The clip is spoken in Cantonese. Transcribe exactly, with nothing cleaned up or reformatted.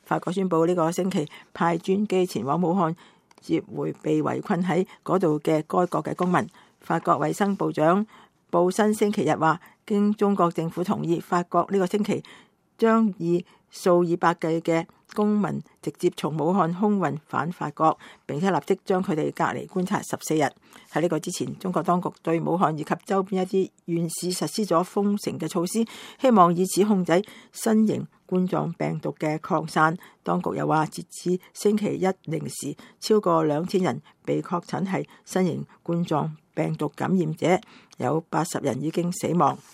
法國宣布呢個星期派專機前往武漢接回被圍困喺嗰度嘅該國嘅公民。法國衛生部長布新星期日話，經中國政府同意，法國呢個星期將以數以百計嘅公民直接從武漢空運返法國，並且立即將佢哋隔離觀察十四日。喺呢個之前，中國當局對武漢以及周邊一啲縣市實施咗封城嘅措施，希望以此控制新型冠狀病毒嘅擴散。當局又話，截至星期一零時，超過兩千人被確診係新型冠狀病毒感染者，有八十人已經死亡。